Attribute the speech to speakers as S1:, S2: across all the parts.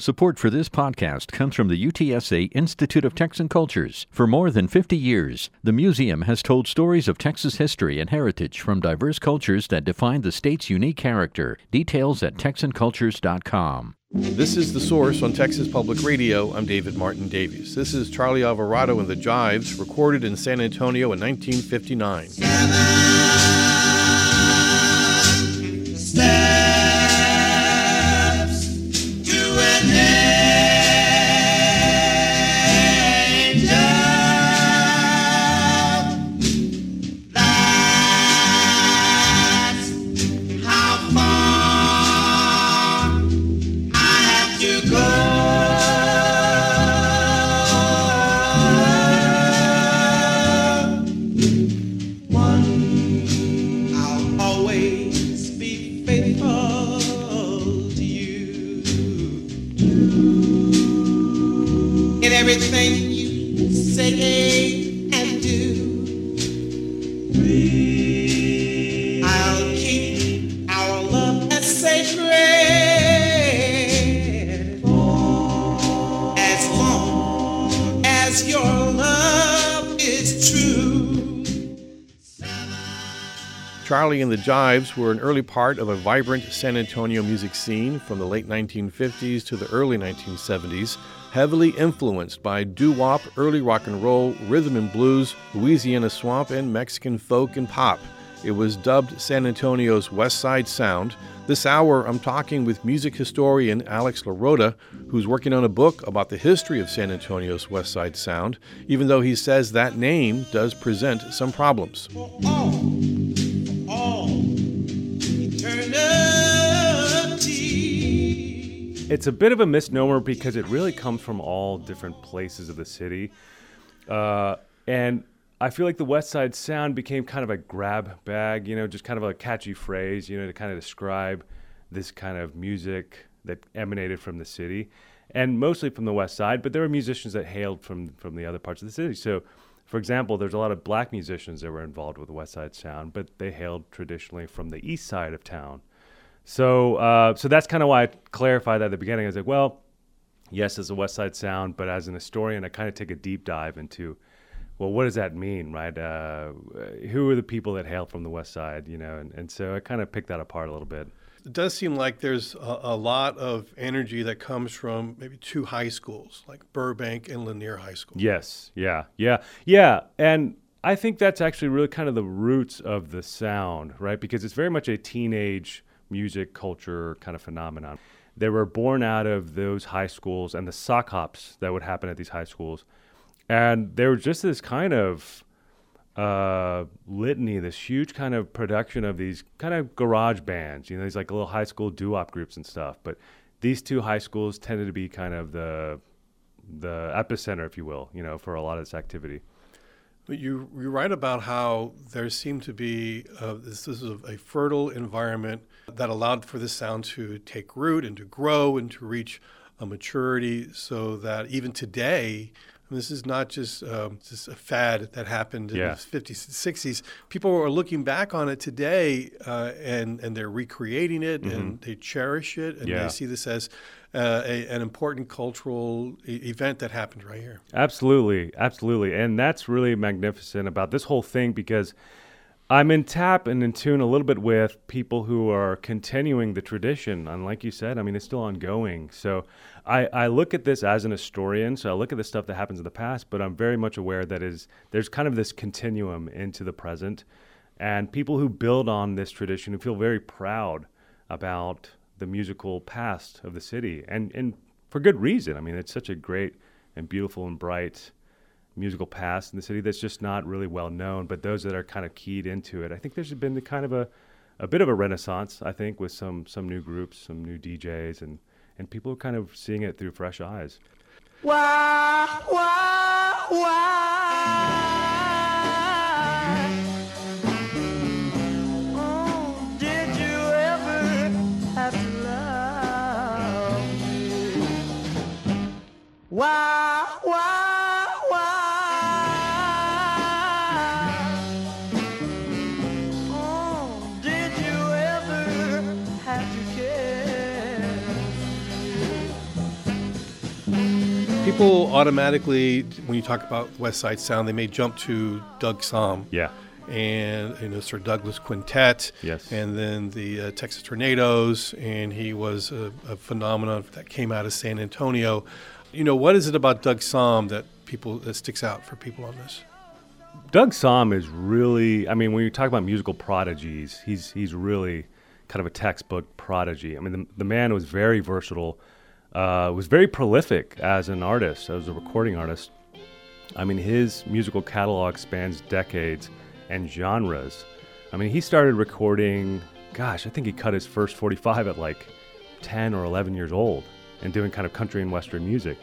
S1: Support for this podcast comes from the UTSA Institute of Texan Cultures. For more than 50 years, the museum has told stories of Texas history and heritage from diverse cultures that define the state's unique character. Details at TexanCultures.com.
S2: This is The Source on Texas Public Radio. I'm David Martin Davies. This is Charlie Alvarado and the Jives, recorded in San Antonio in 1959.
S3: Everything you say and do, I'll keep our love as sacred as long as your love is true.
S2: Charlie and the Jives were an early part of a vibrant San Antonio music scene from the late 1950s to the early 1970s. Heavily influenced by doo-wop, early rock and roll, rhythm and blues, Louisiana swamp, and Mexican folk and pop. It was dubbed San Antonio's West Side Sound. This hour, I'm talking with music historian Alex LaRota, who's working on a book about the history of San Antonio's West Side Sound, even though he says that name does present some problems.
S4: It's a bit of a misnomer because it really comes from all different places of the city. And I feel like the West Side Sound became kind of a grab bag, just kind of a catchy phrase, to kind of describe this kind of music that emanated from the city, and mostly from the West Side, but there were musicians that hailed from the other parts of the city. So, for example, there's a lot of black musicians that were involved with the West Side Sound, but they hailed traditionally from the east side of town. So that's kind of why I clarified that at the beginning. I was like, well, yes, it's a West Side Sound, but as an historian, I kind of take a deep dive into, well, what does that mean, right? Who are the people that hail from the West Side, and so I kind of picked that apart a little bit.
S2: It does seem like there's a lot of energy that comes from maybe two high schools, like Burbank and Lanier High School.
S4: Yes, yeah. And I think that's actually really kind of the roots of the sound, right? Because it's very much a teenage music culture kind of phenomenon. They were born out of those high schools and the sock hops that would happen at these high schools. And there was just this kind of litany, this huge kind of production of these kind of garage bands, these like little high school doo-wop groups and stuff. But these two high schools tended to be kind of the epicenter, if you will, for a lot of this activity.
S2: But you write about how there seemed to be this is a fertile environment that allowed for the sound to take root and to grow and to reach a maturity, so that even today, this is not just a fad that happened in the 50s and 60s. People are looking back on it today and they're recreating it, and they cherish it, and they see this as an important cultural event that happened right here.
S4: Absolutely. And that's really magnificent about this whole thing, because I'm in tap and in tune a little bit with people who are continuing the tradition. And like you said, it's still ongoing. So I look at this as an historian. So I look at the stuff that happens in the past, but I'm very much aware that there's kind of this continuum into the present. And people who build on this tradition, who feel very proud about the musical past of the city. And for good reason. It's such a great and beautiful and bright musical past in the city that's just not really well known, but those that are kind of keyed into it, I think there's been kind of a bit of a renaissance, I think, with some new groups, some new DJs, and people are kind of seeing it through fresh eyes.
S3: Why? Oh, did you ever have to love me? Why? Oh, did you ever have to care?
S2: People automatically, when you talk about West Side Sound, they may jump to Doug Sahm.
S4: Yeah.
S2: And Sir Douglas Quintet.
S4: Yes.
S2: And then the Texas Tornadoes, and he was a phenomenon that came out of San Antonio. What is it about Doug Sahm that sticks out for people on this?
S4: Doug Sahm is really, I mean, when you talk about musical prodigies, he's really kind of a textbook prodigy. I mean, the man was very versatile, was very prolific as an artist, as a recording artist. I mean, his musical catalog spans decades and genres. I mean, he started recording, I think he cut his first 45 at like 10 or 11 years old and doing kind of country and western music.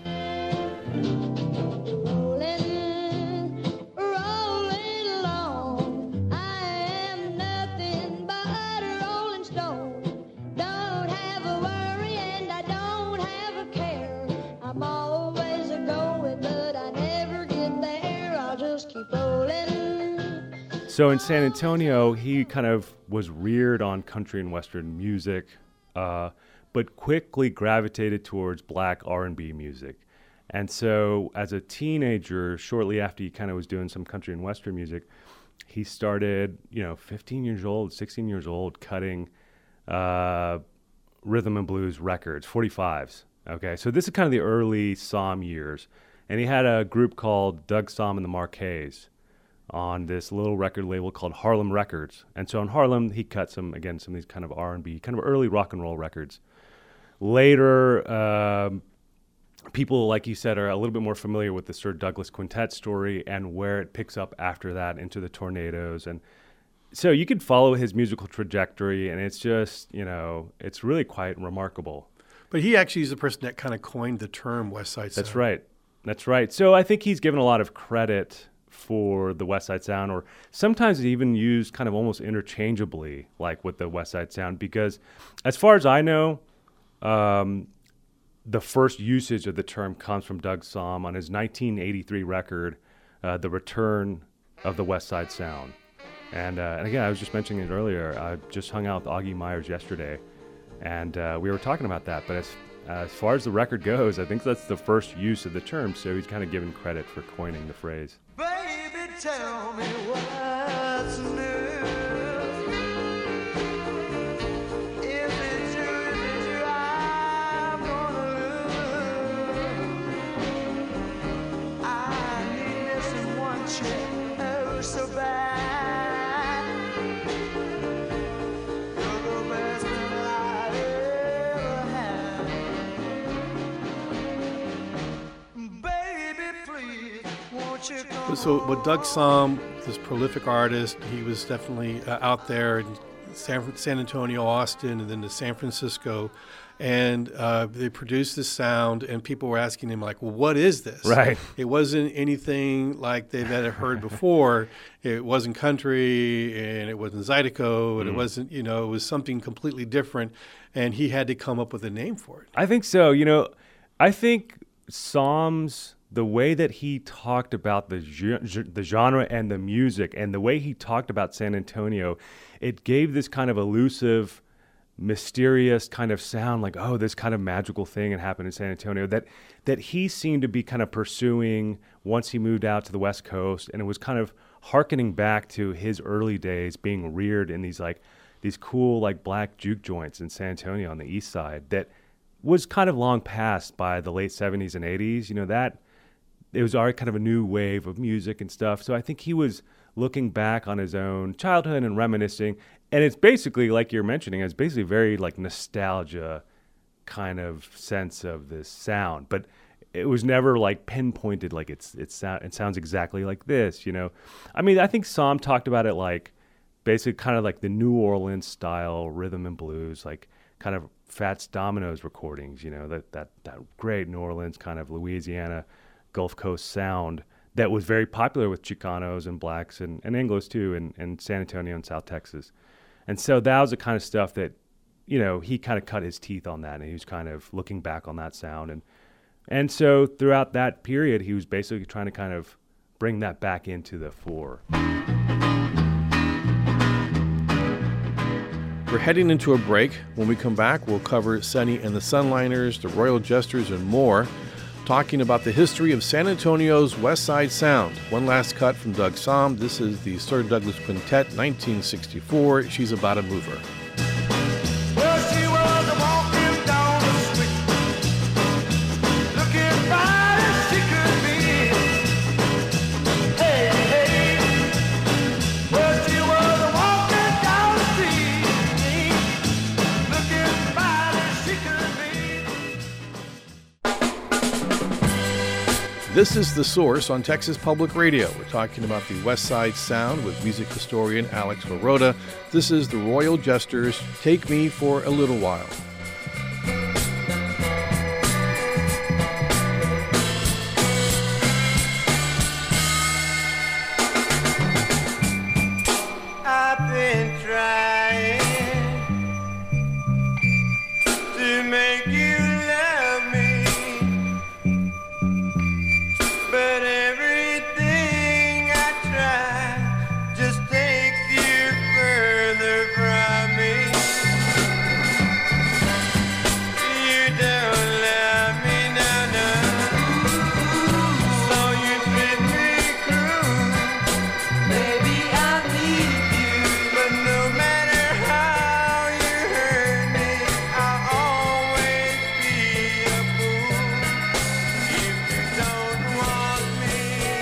S4: So in San Antonio, he kind of was reared on country and western music, but quickly gravitated towards black R&B music. And so as a teenager, shortly after he kind of was doing some country and western music, he started, 15 years old, 16 years old, cutting rhythm and blues records, 45s. Okay, so this is kind of the early Sahm years. And he had a group called Doug Sahm and the Marquets on this little record label called Harlem Records. And so in Harlem, he cut some of these kind of R&B, kind of early rock and roll records. Later, people, like you said, are a little bit more familiar with the Sir Douglas Quintet story and where it picks up after that into the Tornadoes. And so you could follow his musical trajectory, and it's just, it's really quite remarkable.
S2: But he actually is the person that kind of coined the term West Side Sound.
S4: That's right. So I think he's given a lot of credit for the West Side Sound, or sometimes even used kind of almost interchangeably, like with the West Side Sound, because as far as I know, the first usage of the term comes from Doug Sahm on his 1983 record, The Return of the West Side Sound. And again, I was just mentioning it earlier, I just hung out with Augie Myers yesterday, and we were talking about that, but as far as the record goes, I think that's the first use of the term, so he's kind of given credit for coining the phrase.
S3: Baby, tell me what's new. If it's you, I'm gonna lose. I need this in one chick, oh so bad. You're the best thing I've ever had. Baby, please, won't you come?
S2: So with Doug Sahm, this prolific artist, he was definitely out there in San Antonio, Austin, and then to San Francisco. And they produced this sound, and people were asking him, like, well, what is this?
S4: Right.
S2: It wasn't anything like they've ever heard before. It wasn't country, and it wasn't Zydeco, and it wasn't, it was something completely different. And he had to come up with a name for it.
S4: I think so. I think Sam's, the way that he talked about the genre and the music, and the way he talked about San Antonio, it gave this kind of elusive, mysterious kind of sound, like, oh, this kind of magical thing had happened in San Antonio that he seemed to be kind of pursuing once he moved out to the West Coast. And it was kind of hearkening back to his early days being reared in these cool like black juke joints in San Antonio on the east side that was kind of long past by the late 70s and 80s. That it was already kind of a new wave of music and stuff. So I think he was looking back on his own childhood and reminiscing. And it's basically, like you're mentioning, it's basically very like nostalgia kind of sense of this sound. But it was never like pinpointed like it sounds exactly like this, I mean, I think Sahm talked about it like basically kind of like the New Orleans style rhythm and blues, like kind of Fats Domino's recordings, that great New Orleans kind of Louisiana Gulf Coast sound that was very popular with Chicanos and blacks and Anglos too in San Antonio and South Texas. And so that was the kind of stuff that, he kind of cut his teeth on that, and he was kind of looking back on that sound. And so throughout that period, he was basically trying to kind of bring that back into the fore.
S2: We're heading into a break. When we come back, we'll cover Sonny and the Sunliners, the Royal Jesters, and more. talking about the history of San Antonio's West Side Sound. One last cut from Doug Sahm. This is the Sir Douglas Quintet, 1964. She's About a Mover.
S3: Well, she was walking down the street, looking fine as she could be. Hey, hey. Well, she was walking down the street, looking fine as she could be.
S2: This is The Source on Texas Public Radio. We're talking about the West Side Sound with music historian Alex Marotta. This is the Royal Jesters, Take Me for a Little While.
S3: I've been trying to make you love me, but everything I try just takes you further from me. You don't love me, no, so you treat me cruel. Baby, I need you, but no matter how you hurt me, I'll always be a fool. If you don't want me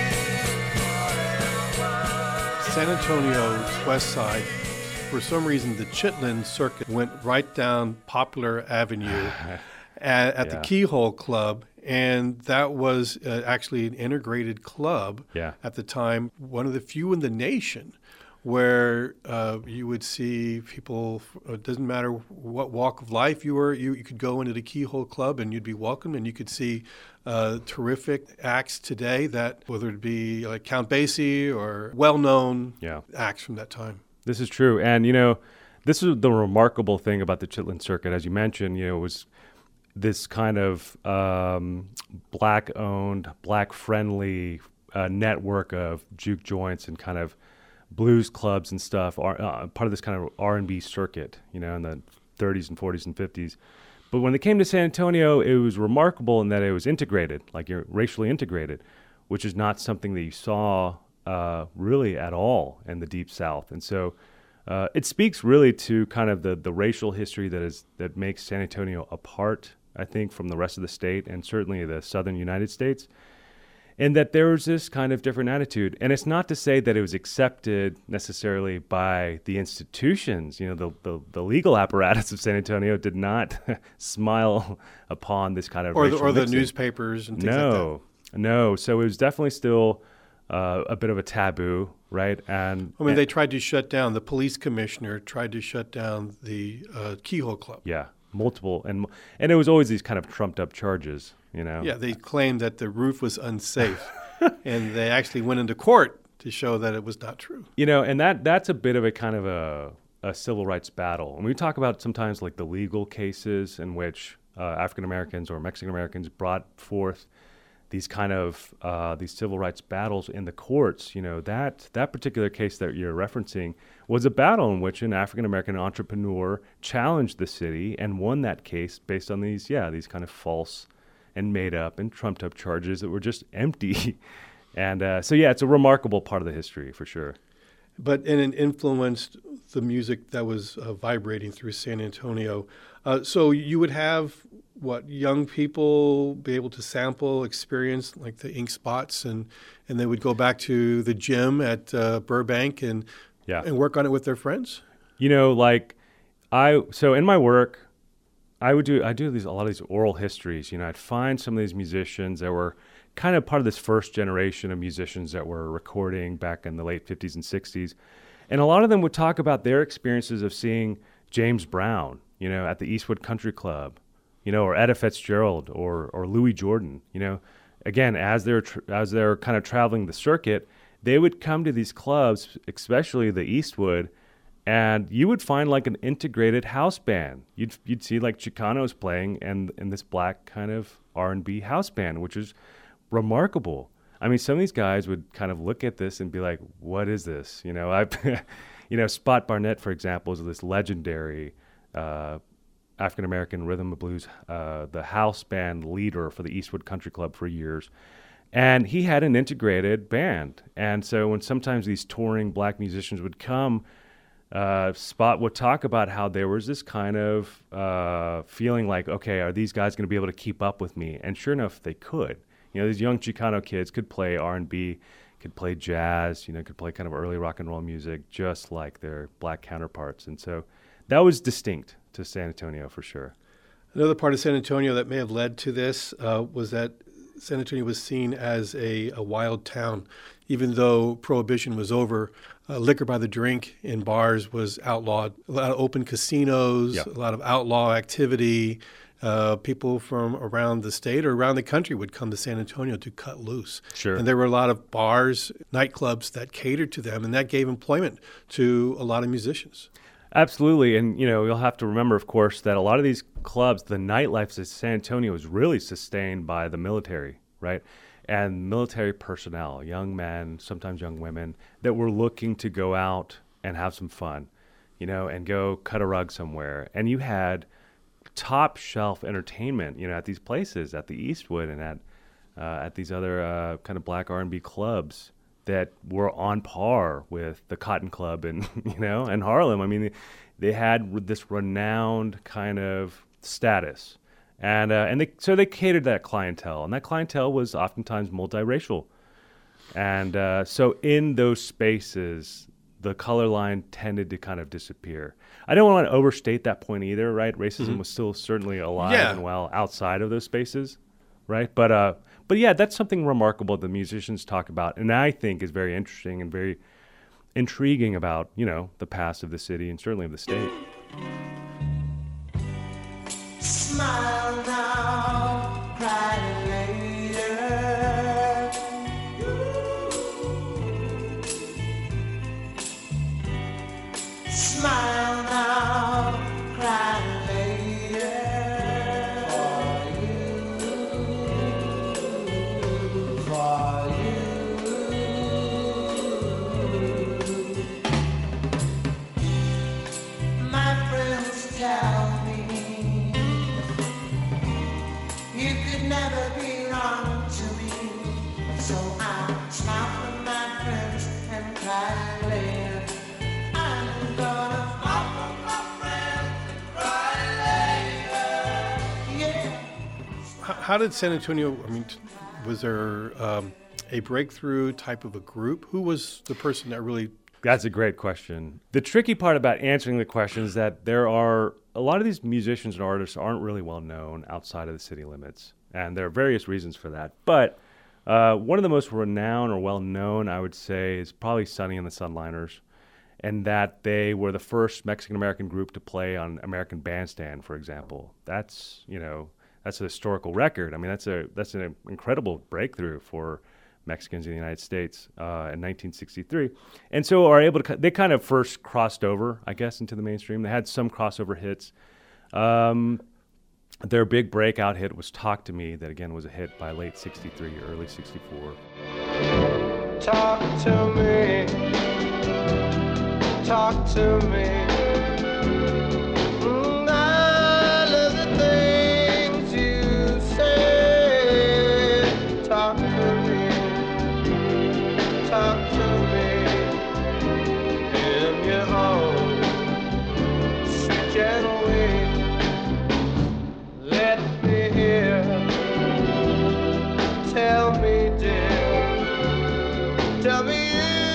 S3: forever.
S2: San Antonio's West Side, for some reason, the Chitlin Circuit went right down Poplar Avenue at the
S4: Yeah.
S2: Keyhole Club, and that was actually an integrated club
S4: Yeah.
S2: at the time, one of the few in the nation where you would see people, it doesn't matter what walk of life you were, you could go into the Keyhole Club and you'd be welcomed, and you could see terrific acts today that, whether it be like Count Basie or well-known
S4: Yeah.
S2: acts from that time.
S4: This is true. And, this is the remarkable thing about the Chitlin Circuit. As you mentioned, it was this kind of black-owned, black-friendly network of juke joints and kind of blues clubs and stuff, part of this kind of R&B circuit, in the 30s and 40s and 50s. But when it came to San Antonio, it was remarkable in that it was integrated, like you're racially integrated, which is not something that you saw really at all in the Deep South. And so it speaks really to kind of the racial history that makes San Antonio apart, I think, from the rest of the state and certainly the southern United States. And that there was this kind of different attitude. And it's not to say that it was accepted necessarily by the institutions. The legal apparatus of San Antonio did not smile upon this kind of
S2: Or
S4: racial
S2: the
S4: mixing.
S2: newspapers and things like that.
S4: No. So it was definitely still a bit of a taboo, right? And
S2: I mean, they tried to shut down, the police commissioner tried to shut down the Keyhole Club.
S4: yeah, multiple. And it was always these kind of trumped up charges,
S2: Yeah, they claimed that the roof was unsafe, and they actually went into court to show that it was not true.
S4: And that's a bit of a kind of a civil rights battle. And we talk about sometimes like the legal cases in which African Americans or Mexican Americans brought forth these kind of these civil rights battles in the courts. That particular case that you're referencing was a battle in which an African American entrepreneur challenged the city and won that case based on these kind of false and made up and trumped up charges that were just empty. And it's a remarkable part of the history for sure.
S2: And it influenced the music that was vibrating through San Antonio. So you would have, young people be able to sample, experience like the Ink Spots, and they would go back to the gym at Burbank and work on it with their friends?
S4: So in my work, I do a lot of these oral histories. I'd find some of these musicians that were kind of part of this first generation of musicians that were recording back in the late 50s and 60s. And a lot of them would talk about their experiences of seeing James Brown, at the Eastwood Country Club, or Etta Fitzgerald or Louis Jordan. Again, as they're kind of traveling the circuit, they would come to these clubs, especially the Eastwood, and you would find like an integrated house band. You'd see like Chicanos playing and this black kind of R&B house band, which is remarkable. I mean, some of these guys would kind of look at this and be like, "What is this?" Spot Barnett, for example, is this legendary African American rhythm and blues, the house band leader for the Eastwood Country Club for years. And he had an integrated band. And so when sometimes these touring black musicians would come, Spot would talk about how there was this kind of feeling like, okay, are these guys going to be able to keep up with me? And sure enough, they could. You know, these young Chicano kids could play R&B, could play jazz, you know, could play kind of early rock and roll music, just like their black counterparts. And so that was distinct to San Antonio for sure.
S2: Another part of San Antonio that may have led to this was that San Antonio was seen as a wild town. Even though Prohibition was over, liquor by the drink in bars was outlawed. A lot of open casinos,
S4: Yep.
S2: a lot of outlaw activity. People from around the state or around the country would come to San Antonio to cut loose.
S4: Sure.
S2: And there were a lot of bars, nightclubs that catered to them, and that gave employment to a lot of musicians.
S4: Absolutely. And, you know, you'll have to remember, of course, that a lot of these clubs, the nightlife in San Antonio is really sustained by the military, right? And military personnel, young men, sometimes young women, that were looking to go out and have some fun, you know, and go cut a rug somewhere. And you had top shelf entertainment, you know, at these places, at the Eastwood and at these other kind of black R&B clubs that were on par with the Cotton Club and you know and Harlem. I mean, they had this renowned kind of status, and they catered to that clientele, and that clientele was oftentimes multiracial, and so in those spaces, the color line tended to kind of disappear. I don't want to overstate that point either, right? Racism was still certainly alive
S2: Yeah.
S4: and well outside of those spaces, right? But yeah, that's something remarkable the musicians talk about, and I think is very interesting and very intriguing about, you know, the past of the city and certainly of the state.
S3: Smile now, cry later. Smile now, cry later. For you. My friends tell me you could never be wrong to me, so I smile for my friends and cry later. I'm gonna smile for my friends and cry later. Yeah.
S2: How did San Antonio, I mean, was there a breakthrough type of a group? Who was the person that really...
S4: That's a great question. The tricky part about answering the question is that there are a lot of these musicians and artists aren't really well known outside of the city limits, and there are various reasons for that. But one of the most renowned or well known, I would say, is probably Sonny and the Sunliners, and that they were the first Mexican American group to play on American Bandstand, for example. That's, you know, that's a historical record. I mean, that's an incredible breakthrough for Mexicans in the United States in 1963, and so are able to. They kind of first crossed over, I guess, into the mainstream. They had some crossover hits. Their big breakout hit was "Talk to Me," that again was a hit by late '63, early '64.
S3: Talk to me. Talk to me. I love the things you say. Talk to me. Talk to me. In your own sweet gentle way. Let me hear. Tell me, dear. Tell me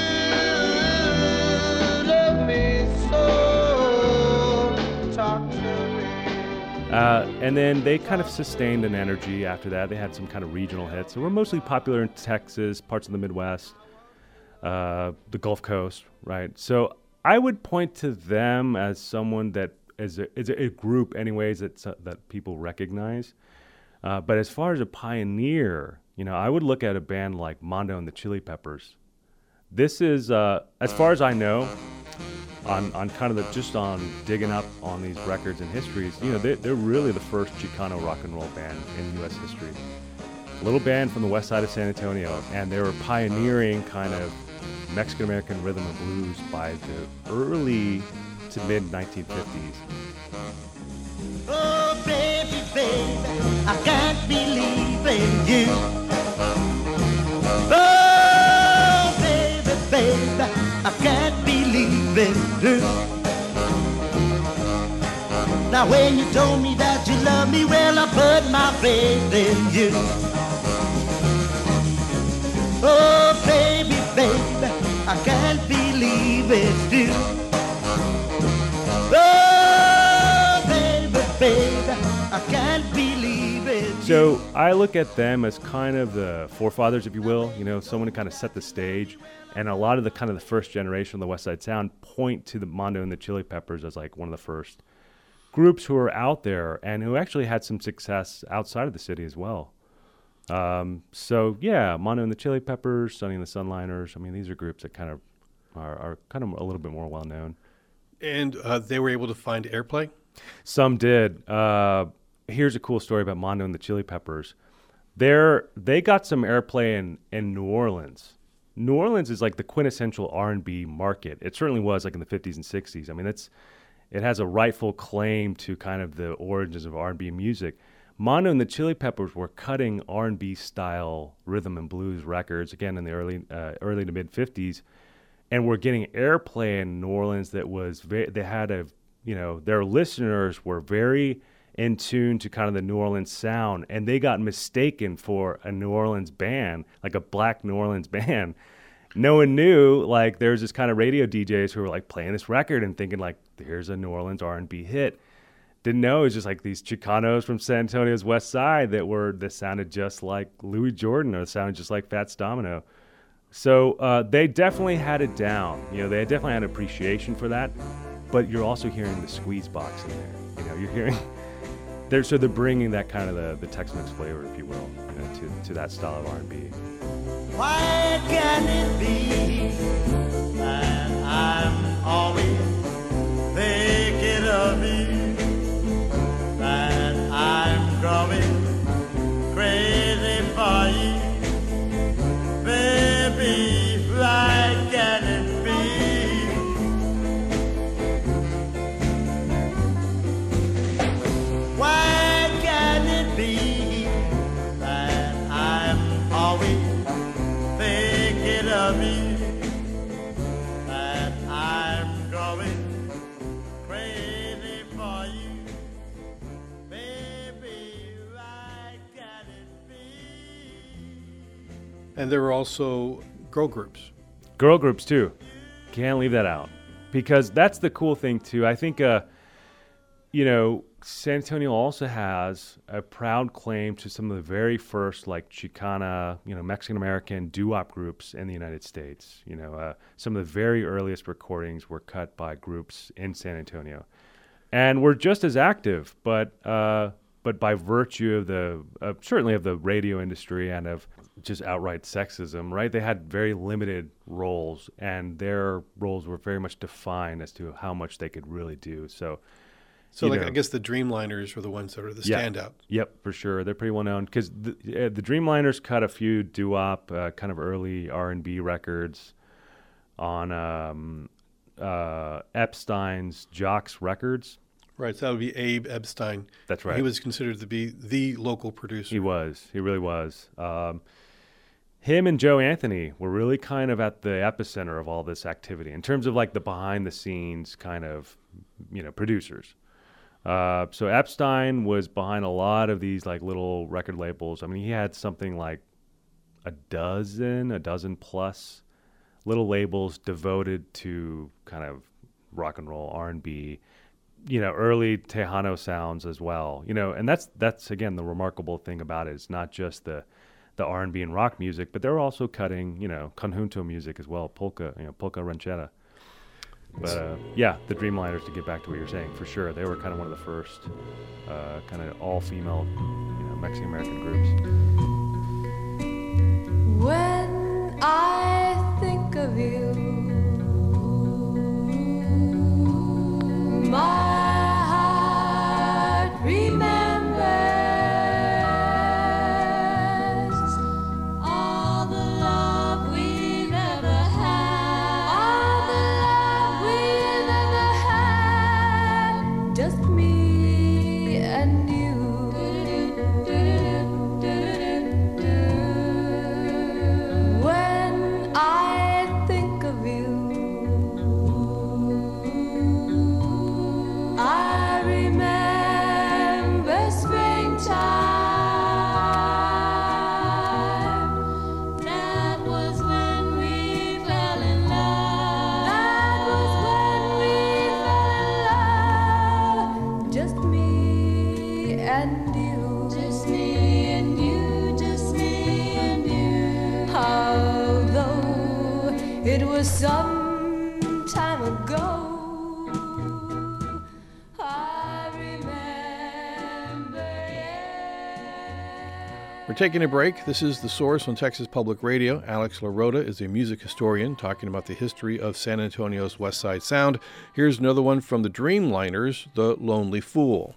S3: you love me so. Talk to me.
S4: And then they kind of sustained an energy after that. They had some kind of regional hits. They were mostly popular in Texas, parts of the Midwest, the Gulf Coast, right? So I would point to them as someone that is a group, anyways, that people recognize. But as far as a pioneer, you know, I would look at a band like Mondo and the Chili Peppers. This is, as far as I know, on kind of just on digging up on these records and histories, you know, they're really the first Chicano rock and roll band in U.S. history. Little band from the west side of San Antonio, and they were pioneering kind of Mexican-American rhythm and blues by the early to mid 1950s.
S5: I can't believe in you. Oh, baby, baby, I can't believe in you. Now when you told me that you love me, well, I put my faith in you. Oh, baby, baby, I can't believe it's you. Oh, baby, baby, I can't believe it's
S4: So
S5: you.
S4: I look at them as kind of the forefathers, if you will, someone to kind of set the stage. And a lot of the kind of the first generation of the West Side Sound point to the Mondo and the Chili Peppers as like one of the first groups who are out there and who actually had some success outside of the city as well. So yeah, Mondo and the Chili Peppers, Sonny and the Sunliners. I mean, these are groups that kind of are kind of a little bit more well known.
S2: And they were able to find airplay?
S4: Some did. Here's a cool story about Mondo and the Chili Peppers. They got some airplay in New Orleans. New Orleans is like the quintessential R&B market. It certainly was like in the 50s and 60s. I mean, it has a rightful claim to kind of the origins of R&B music. Mondo and the Chili Peppers were cutting R&B style rhythm and blues records again in the early to mid 50s, and were getting airplay in New Orleans that was their listeners were very in tune to kind of the New Orleans sound, and they got mistaken for a New Orleans band, like a black New Orleans band. No one knew, like there's this kind of radio DJs who were like playing this record and thinking like, here's a New Orleans R&B hit. Didn't know it was just like these Chicanos from San Antonio's West Side that sounded just like Louis Jordan or sounded just like Fats Domino. So they definitely had it down. They definitely had appreciation for that. But you're also hearing the squeeze box in there. You're hearing they're bringing that kind of the Tex-Mex flavor, if you will, to that style of R&B.
S5: Why can it be that I'm always thinking of you, that I'm growing crazy for you, baby? Why can it be? Why can it be that I'm always thinking of you, that I'm going crazy for you, baby? Why can it be?
S2: And there were also girl groups.
S4: Girl groups too. Can't leave that out, because that's the cool thing too. I think San Antonio also has a proud claim to some of the very first like Chicana, Mexican-American doo-wop groups in the United States. Some of the very earliest recordings were cut by groups in San Antonio. And we're just as active, but by virtue of certainly of the radio industry and of just outright sexism, right? They had very limited roles, and their roles were very much defined as to how much they could really do. So
S2: I guess the Dreamliners were the ones that are the standout.
S4: Yep, for sure. They're pretty well known because the Dreamliners cut a few doo-wop, kind of early R&B records on Epstein's Jocks Records.
S2: Right, so that would be Abe Epstein.
S4: That's right.
S2: He was considered to be the local producer.
S4: He was. He really was. Him and Joe Anthony were really kind of at the epicenter of all this activity in terms of like the behind-the-scenes kind of, producers. So Epstein was behind a lot of these like little record labels. I mean, he had something like a dozen plus little labels devoted to kind of rock and roll, R&B, early Tejano sounds as well. And that's again the remarkable thing about it. It's not just the R&B and rock music, but they're also cutting, conjunto music as well, polka ranchera. But the Dreamliners, to get back to what you're saying, for sure, they were kind of one of the first kind of all-female, Mexican-American groups.
S6: When I think of you, my heart remembers all the love we've ever had, all the love we've ever had, just me and you. was some time ago. I remember, yeah.
S2: We're taking a break. This is The Source on Texas Public Radio. Alex LaRota is a music historian talking about the history of San Antonio's West Side Sound. Here's another one from the Dreamliners, The Lonely Fool.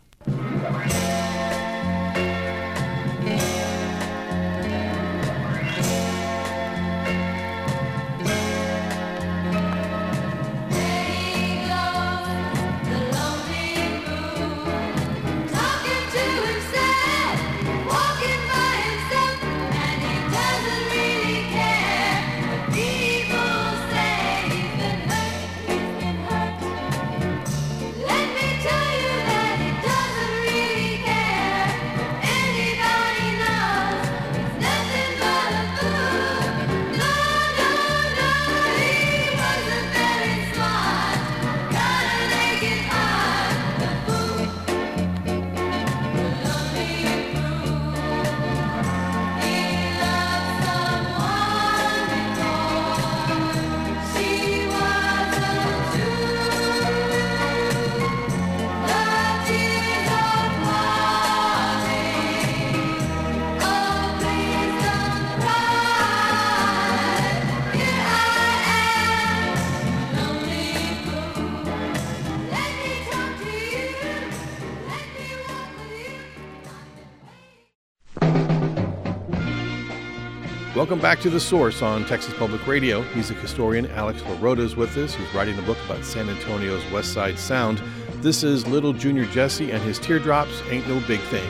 S2: Welcome back to The Source on Texas Public Radio. Music historian Alex LaRota is with us, who's writing a book about San Antonio's West Side Sound. This is Little Junior Jesse and his Teardrops Ain't No Big Thing.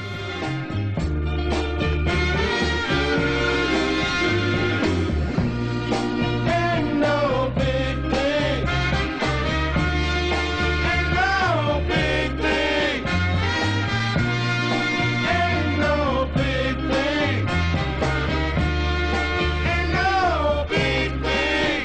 S3: Ain't no big thing. Ain't no big thing. Ain't no big thing. Ain't no big thing.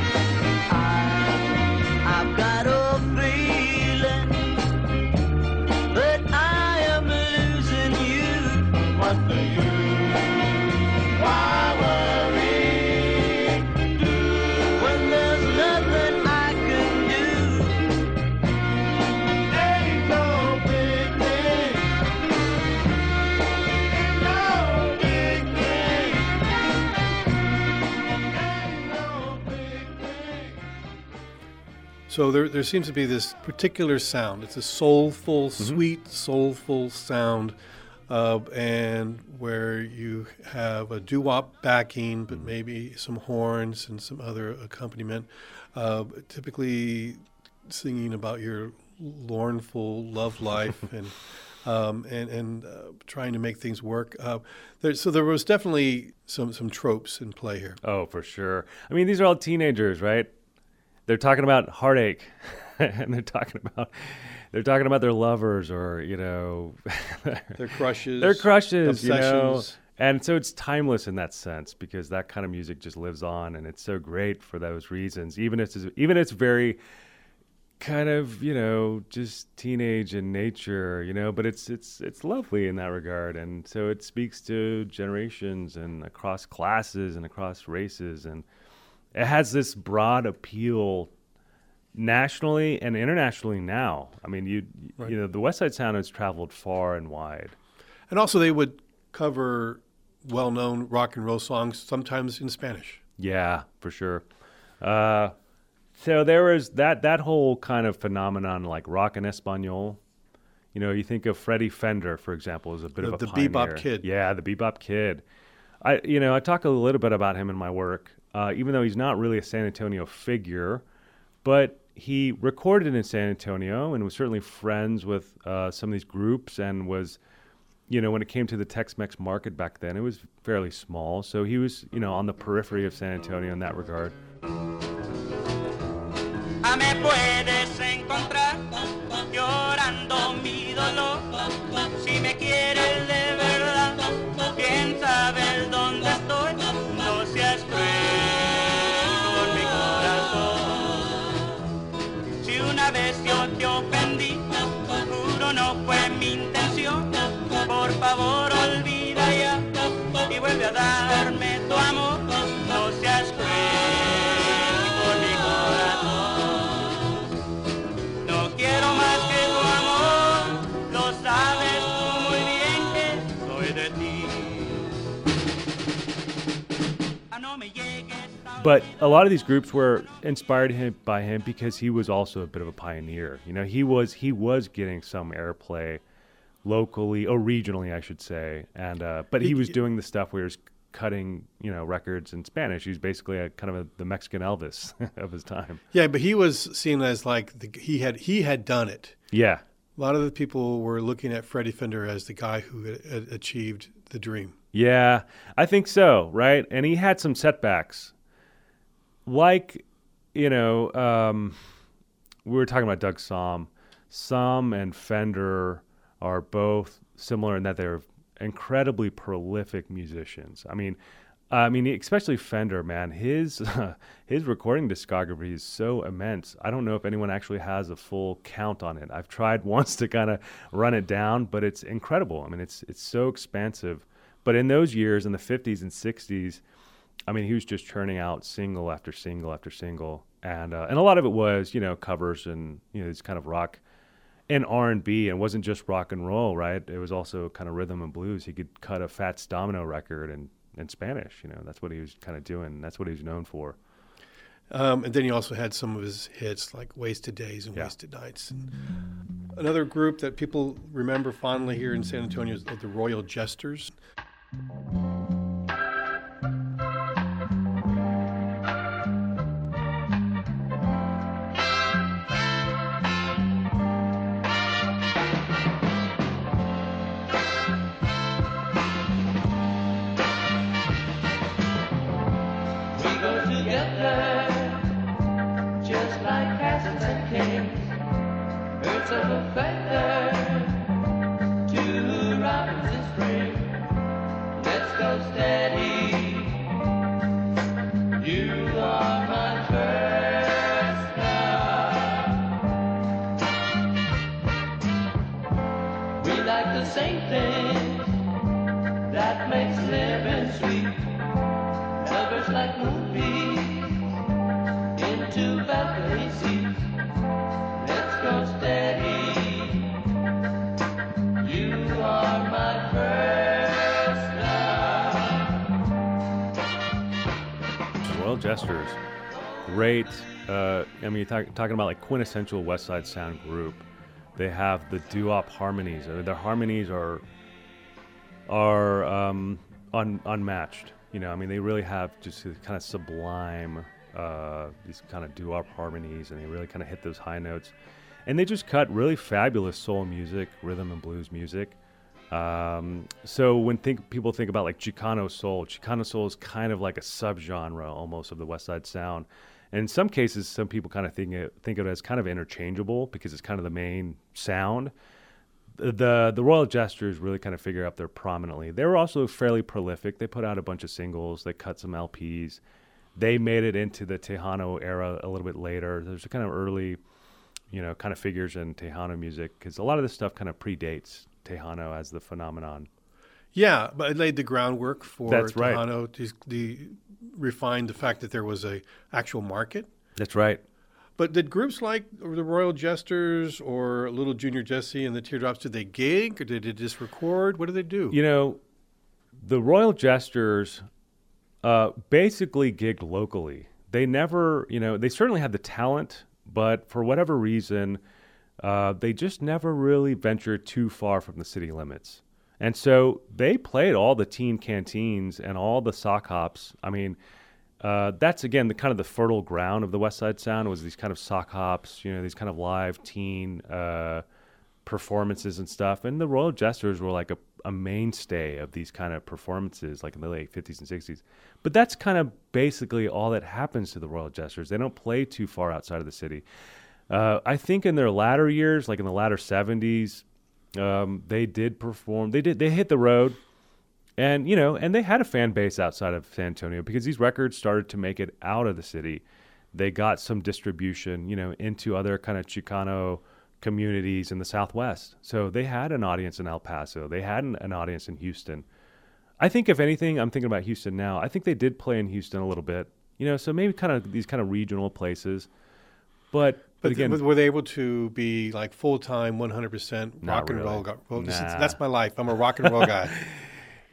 S5: I've got a feeling that I am losing you.
S3: What do you? Why worry?
S5: When there's nothing I can do.
S3: Ain't no big thing. Ain't no big thing. Ain't no big thing.
S2: So there seems to be this particular sound. It's a soulful, sweet, soulful sound, and where you have a doo-wop backing, but maybe some horns and some other accompaniment, typically singing about your mournful love life and trying to make things work. So there was definitely some tropes in play here.
S4: Oh, for sure. I mean, these are all teenagers, right? They're talking about heartache, and they're talking about their lovers, or
S2: Their crushes.
S4: their crushes,
S2: obsessions.
S4: And so it's timeless in that sense, because that kind of music just lives on, and it's so great for those reasons. Even if it's very kind of just teenage in nature, but it's lovely in that regard, and so it speaks to generations and across classes and across races, and it has this broad appeal nationally and internationally now. I mean, the West Side Sound has traveled far and wide.
S2: And also they would cover well-known rock and roll songs, sometimes in Spanish.
S4: Yeah, for sure. So there was that whole kind of phenomenon, like rock en español. You think of Freddie Fender, for example, as a bit of a
S2: The
S4: pioneer.
S2: Bebop Kid.
S4: Yeah, the Bebop Kid. I talk a little bit about him in my work, even though he's not really a San Antonio figure, but he recorded in San Antonio and was certainly friends with some of these groups, and was, when it came to the Tex-Mex market back then, it was fairly small. So he was, on the periphery of San Antonio in that regard.
S7: Me puedes encontrar llorando mi dolor. Si me quieres de verdad, bien sabes dónde estoy. No seas cruel con mi corazón. Si una vez yo te ofendí, juro no fue mi intención. Por favor olvida ya y vuelve a darme tu amor. No seas cruel con
S4: But a lot of these groups were inspired by him because he was also a bit of a pioneer. You know, he was getting some airplay locally or regionally, I should say, and but he was doing the stuff where he was cutting, you know, records in Spanish. He was basically the Mexican Elvis of his time.
S2: Yeah, but he was seen as like he had done it.
S4: Yeah,
S2: A lot of the people were looking at Freddie Fender as the guy who had achieved the dream.
S4: yeah, I think so, right? And he had some setbacks, like, you know, we were talking about Doug Sahm. Sahm and Fender are both similar in that they're incredibly prolific musicians. I mean, especially Fender, man. His his recording discography is so immense. I don't know if anyone actually has a full count on it. I've tried once to kind of run it down, but it's incredible. I mean, it's so expansive. But in those years, in the 50s and 60s, I mean, he was just churning out single after single after single, and a lot of it was, you know, covers and, you know, this kind of rock and R&B, and it wasn't just rock and roll, right? It was also kind of rhythm and blues. He could cut a Fats Domino record in Spanish, you know. That's what he was kind of doing. That's what he was known for.
S2: And then he also had some of his hits like Wasted Days and Wasted Nights. And another group that people remember fondly here in San Antonio is the Royal Jesters.
S3: We go together, just like castles and kings, birds of a feather, two robins in spring. Let's go steady. You are my first love. We like the same things that makes living sweet. Lovers like movies into balcony seats. Let's go steady. You are my first love.
S4: The Royal Jesters, great. I mean, you're talking about like quintessential West Side Sound group. They have the doo-wop harmonies. I mean, their harmonies are unmatched. You know, I mean, they really have just this kind of sublime, these kind of doo-wop harmonies, and they really kind of hit those high notes. And they just cut really fabulous soul music, rhythm and blues music. So when people think about like Chicano soul is kind of like a subgenre almost of the West Side Sound. And in some cases, some people kind of think of it as kind of interchangeable because it's kind of the main sound. The Royal Jesters really kind of figure up there prominently. They were also fairly prolific. They put out a bunch of singles. They cut some LPs. They made it into the Tejano era a little bit later. There's a kind of early, you know, kind of figures in Tejano music because a lot of this stuff kind of predates Tejano as the phenomenon.
S2: Yeah, but it laid the groundwork for
S4: That's right.
S2: Tejano to refine the fact that there was a actual market.
S4: That's right.
S2: But did groups like the Royal Jesters or Little Junior Jesse and the Teardrops, did they gig or did they just record? What did they do?
S4: You know, the Royal Jesters basically gigged locally. They never, you know, they certainly had the talent, but for whatever reason, they just never really ventured too far from the city limits. And so they played all the teen canteens and all the sock hops. I mean, that's, again, the kind of the fertile ground of the West Side Sound was these kind of sock hops, you know, these kind of live teen performances and stuff. And the Royal Jesters were like a mainstay of these kind of performances, like in the late 50s and 60s. But that's kind of basically all that happens to the Royal Jesters. They don't play too far outside of the city. I think in their latter years, like in the latter 70s, they did perform. They hit the road. And, you know, and they had a fan base outside of San Antonio because these records started to make it out of the city. They got some distribution, you know, into other kind of Chicano communities in the Southwest. So they had an audience in El Paso. They had an audience in Houston. I think, if anything, I'm thinking about Houston now. I think they did play in Houston a little bit, you know, so maybe kind of these kind of regional places. But again,
S2: were they able to be like full-time, 100%
S4: Not
S2: rock and
S4: really.
S2: roll guy? Well,
S4: Nah.
S2: that's my life. I'm a rock and roll guy.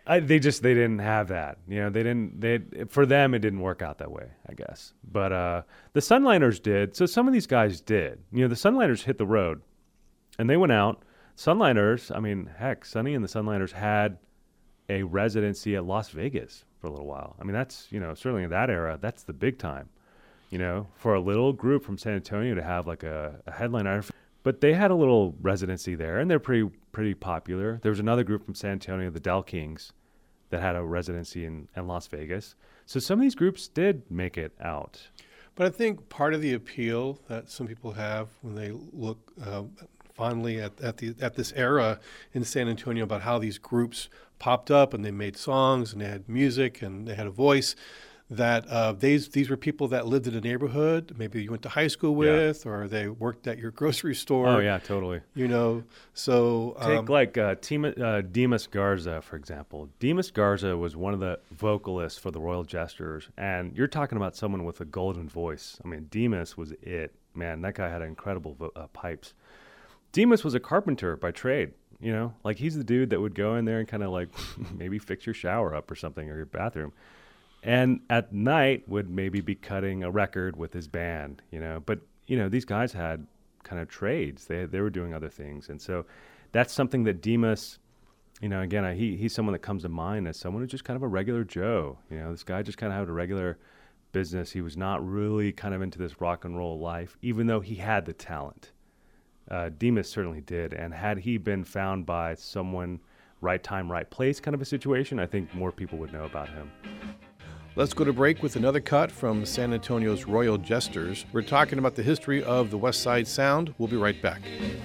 S4: They didn't have that. You know, for them, it didn't work out that way, I guess. But the Sunliners did. So some of these guys did. You know, the Sunliners hit the road and they went out. Sunliners, I mean, heck, Sonny and the Sunliners had a residency at Las Vegas for a little while. I mean, that's, you know, certainly in that era, that's the big time, you know, for a little group from San Antonio to have like a headliner. But they had a little residency there, and they're pretty popular. There was another group from San Antonio, the Del Kings, that had a residency in Las Vegas. So some of these groups did make it out.
S2: But I think part of the appeal that some people have when they look fondly at this era in San Antonio about how these groups popped up and they made songs and they had music and they had a voice, that these were people that lived in a neighborhood maybe you went to high school with, or they worked at your grocery store.
S4: Oh yeah, totally.
S2: You know, so
S4: take like Dimas Garza, for example. Dimas Garza was one of the vocalists for the Royal Jesters, and you're talking about someone with a golden voice. I mean, Dimas was it. Man, that guy had incredible pipes. Dimas was a carpenter by trade. You know, like he's the dude that would go in there and kind of like maybe fix your shower up or something, or your bathroom. And at night would maybe be cutting a record with his band, you know. But, you know, these guys had kind of trades. They were doing other things. And so that's something that Dimas, you know, again, he's someone that comes to mind as someone who's just kind of a regular Joe. You know, this guy just kind of had a regular business. He was not really kind of into this rock and roll life, even though he had the talent. Dimas certainly did. And had he been found by someone, right time, right place kind of a situation, I think more people would know about him.
S2: Let's go to break with another cut from San Antonio's Royal Jesters. We're talking about the history of the West Side Sound. We'll be right back.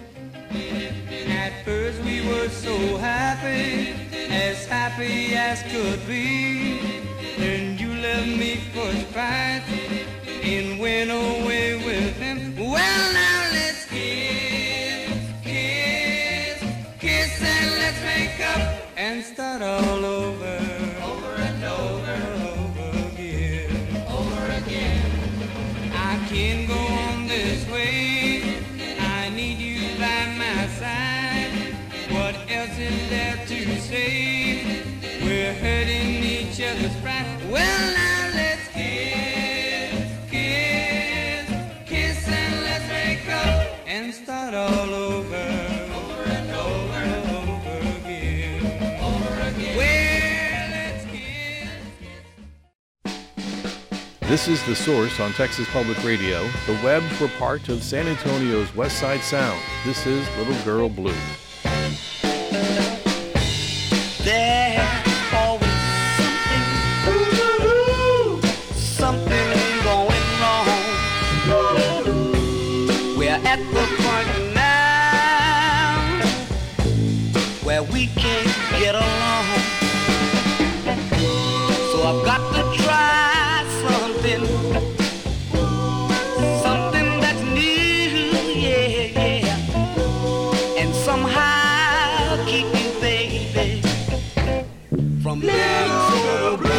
S3: At first we were so happy as could be. Then you left me for Sprite and went away with him. Well, now let's kiss and let's make up and start all over. Over and over again. Over again. I can't go on this way. I need you by my side. What else is there to say? We're hurting each other's pride. Well, now let's kiss and let's make up and start all over. Over and over again. Over again. Well, let's kiss.
S2: This is The Source on Texas Public Radio. The Webbs were part of San Antonio's West Side Sound. This is Little Girl Blue.
S5: There's always something going wrong. We're at the point now where we can't get along. So I've got to try something that's new, yeah. And somehow keep me, baby, from being so blue.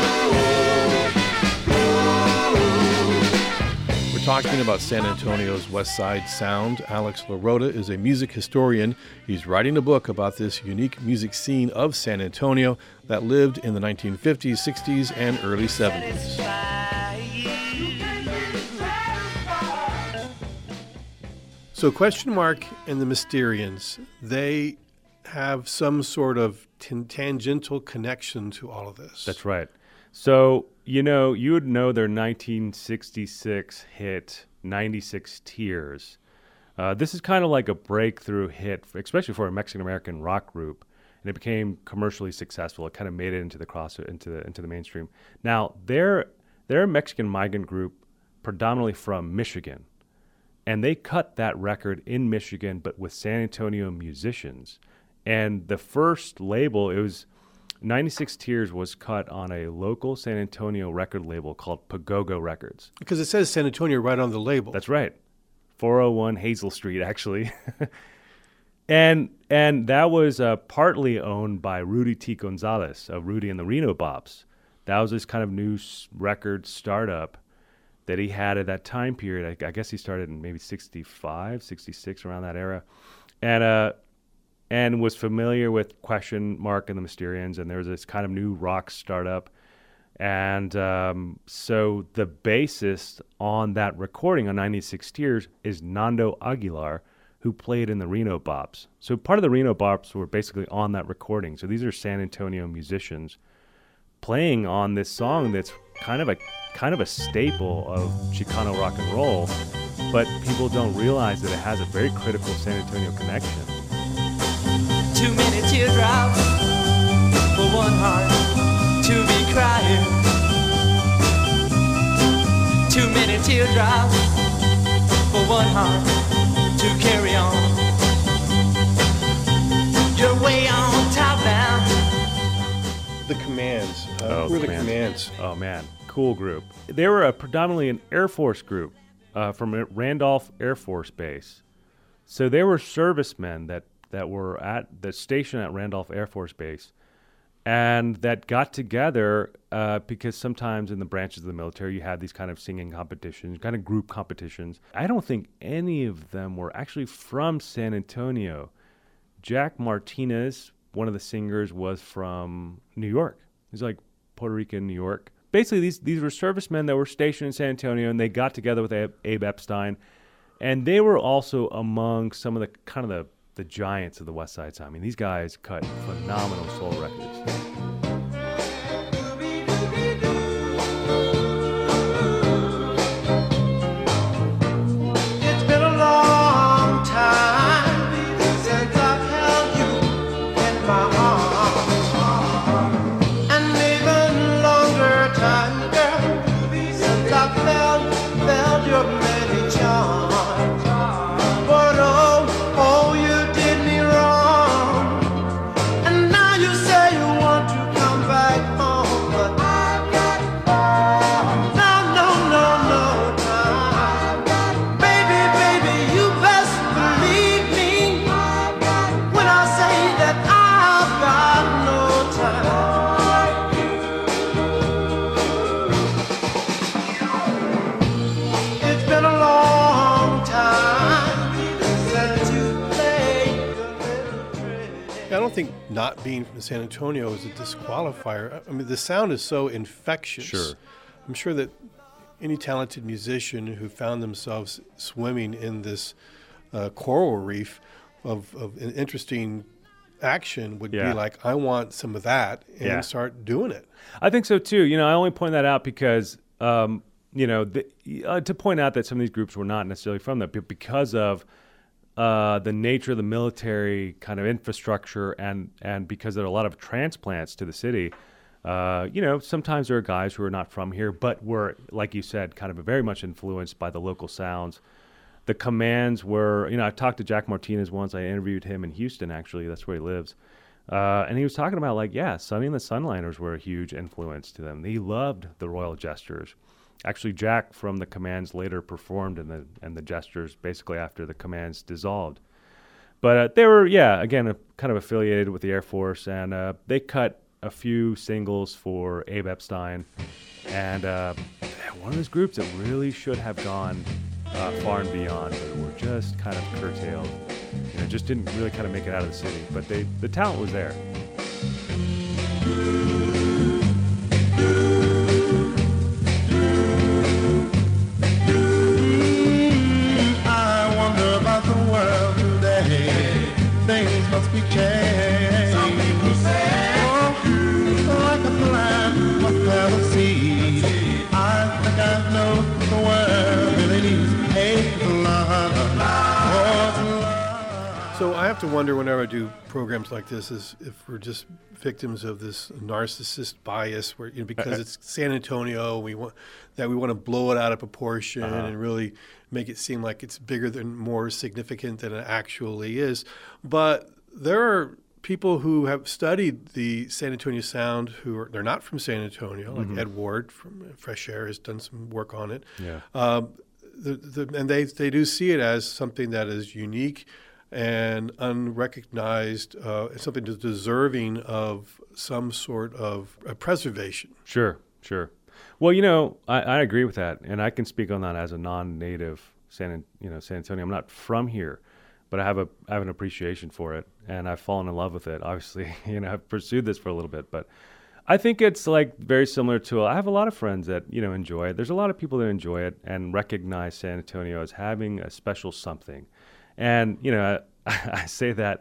S2: We're talking about San Antonio's West Side Sound. Alex LaRota is a music historian. He's writing a book about this unique music scene of San Antonio that lived in the 1950s, 60s, and early 70s. So Question Mark and the Mysterians, they have some sort of tangential connection to all of this.
S4: That's right. So, you know, you would know their 1966 hit, 96 Tears. This is kind of like a breakthrough hit, especially for a Mexican-American rock group, and it became commercially successful. It kind of made it into the mainstream. Now, they're a Mexican migrant group predominantly from Michigan, and they cut that record in Michigan, but with San Antonio musicians. And the first label, it was 96 Tears, was cut on a local San Antonio record label called Pagogo Records.
S2: Because it says San Antonio right on the label.
S4: That's right. 401 Hazel Street, actually. and that was partly owned by Rudy T. Gonzalez of Rudy and the Reno Bops. That was this kind of new record startup that he had at that time period. I guess he started in maybe 65, 66, around that era. and was familiar with Question Mark and the Mysterians, and there was this kind of new rock startup. And so the bassist on that recording on 96 Tears is Nando Aguilar, who played in the Reno Bops. So part of the Reno Bops were basically on that recording. So these are San Antonio musicians playing on this song that's kind of a staple of Chicano rock and roll, but people don't realize that it has a very critical San Antonio connection.
S3: Too many teardrops for one heart to be crying. Too many teardrops for one heart to carry on. You're way on top now.
S2: The Commands.
S4: Oh,
S2: Who are the
S4: Commands.
S2: Commands?
S4: Oh man, cool group. They were predominantly an Air Force group from Randolph Air Force Base. So they were servicemen that were at the station at Randolph Air Force Base, and that got together because sometimes in the branches of the military you have these kind of singing competitions, kind of group competitions. I don't think any of them were actually from San Antonio. Jack Martinez, one of the singers, was from New York. He's like Puerto Rican, New York. Basically, these were servicemen that were stationed in San Antonio, and they got together with Abe Epstein, and they were also among some of the kind of the giants of the West Side Sound. I mean, these guys cut phenomenal soul records.
S5: It's been a long time since I've held you in my arms, and even longer time, girl, since I felt your many charms. But oh, you did me wrong, and now you say you want to come back home, but I've got no time. Baby, you best believe me when I say that I've got no time. It's been a long time since you played your little trick.
S2: I don't think not being from San Antonio is a disqualifier. I mean, the sound is so infectious.
S4: Sure.
S2: I'm sure that any talented musician who found themselves swimming in this coral reef of an interesting action would
S4: Yeah.
S2: be like, I want some of that, and
S4: Yeah.
S2: start doing it.
S4: I think so too. You know, I only point that out because, to point out that some of these groups were not necessarily from that, but because of the nature of the military kind of infrastructure, and because there are a lot of transplants to the city. Sometimes there are guys who are not from here, but were, like you said, kind of very much influenced by the local sounds. The Commands were, I talked to Jack Martinez once. I interviewed him in Houston, actually. That's where he lives. And he was talking about, Sonny and the Sunliners were a huge influence to them. He loved the Royal Jesters. Actually, Jack from the Commands later performed in the Jesters basically after the Commands dissolved. But they were, again, kind of affiliated with the Air Force, and they cut a few singles for Abe Epstein. And one of those groups that really should have gone far and beyond, but were just kind of curtailed. Just didn't really kind of make it out of the city. But the talent was there.
S5: I wonder about the world today. Things must be changed. Some people say, like a plant must have a seed. I think I know the world really needs hate to love.
S2: So I have to wonder whenever I do programs like this, is if we're just victims of this narcissist bias, where because it's San Antonio, we want to blow it out of proportion and really make it seem like it's bigger than, more significant than it actually is. But there are people who have studied the San Antonio sound they're not from San Antonio, like Ed Ward from Fresh Air has done some work on it.
S4: Yeah.
S2: And they do see it as something that is unique and unrecognized, something that's deserving of some sort of preservation.
S4: Sure. Well, I agree with that, and I can speak on that as a non-native San Antonio. I'm not from here, but I have an appreciation for it, and I've fallen in love with it. Obviously, I've pursued this for a little bit, but I think it's like very similar to, I have a lot of friends that, enjoy it. There's a lot of people that enjoy it and recognize San Antonio as having a special something. And, I say that,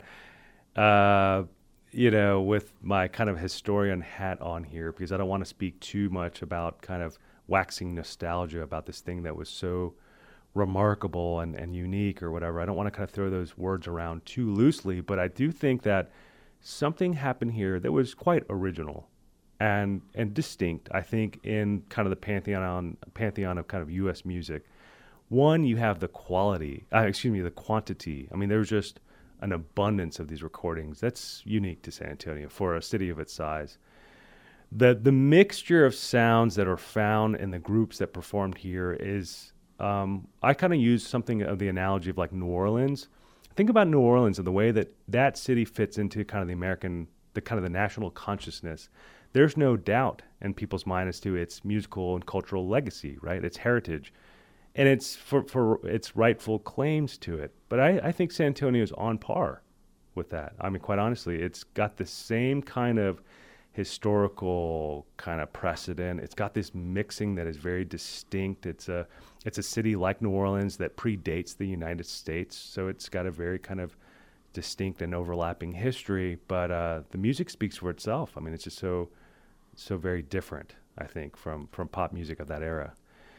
S4: with my kind of historian hat on here, because I don't want to speak too much about kind of waxing nostalgia about this thing that was so remarkable and unique or whatever. I don't want to kind of throw those words around too loosely, but I do think that something happened here that was quite original and distinct, I think, in kind of the pantheon of kind of U.S. music. One, you have the quantity. I mean, there's just an abundance of these recordings. That's unique to San Antonio for a city of its size. The mixture of sounds that are found in the groups that performed here is, I kind of use something of the analogy of like New Orleans. Think about New Orleans and the way that city fits into kind of the national consciousness. There's no doubt in people's mind as to its musical and cultural legacy, right? Its heritage. And it's for its rightful claims to it. But I think San Antonio is on par with that. I mean, quite honestly, it's got the same kind of historical kind of precedent. It's got this mixing that is very distinct. It's a city like New Orleans that predates the United States, so it's got a very kind of distinct and overlapping history. But the music speaks for itself. I mean, it's just so very different, I think, from pop music of that era.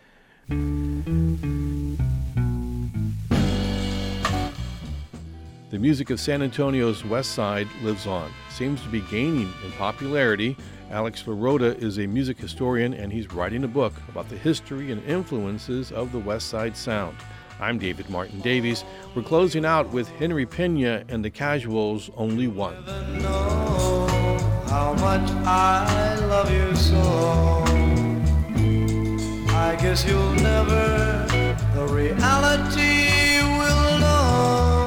S2: The music of San Antonio's West Side lives on, seems to be gaining in popularity. Alex LaRota is a music historian, and he's writing a book about the history and influences of the West Side sound. I'm David Martin Davies. We're closing out with Henry Pena and the Casuals' Only One.
S5: Know how much I love you so. I guess you'll never, the reality will know.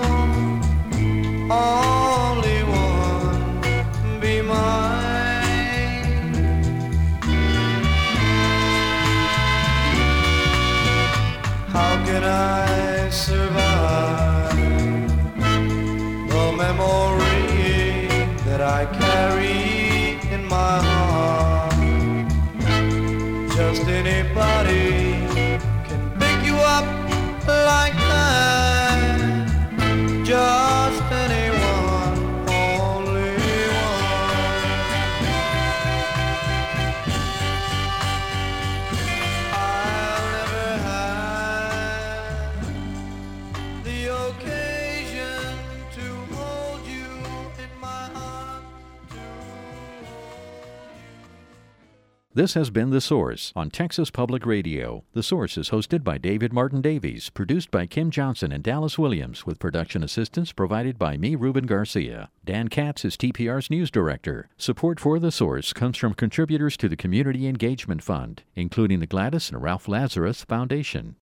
S5: Only one, be mine. How can I survive the memory that I carry in my heart? Just anybody can pick you up like that. Just anyone, only one. I'll never have the occasion to hold you in my heart.
S1: This has been The Source on Texas Public Radio. The Source is hosted by David Martin Davies, produced by Kim Johnson and Dallas Williams, with production assistance provided by me, Ruben Garcia. Dan Katz is TPR's news director. Support for The Source comes from contributors to the Community Engagement Fund, including the Gladys and Ralph Lazarus Foundation.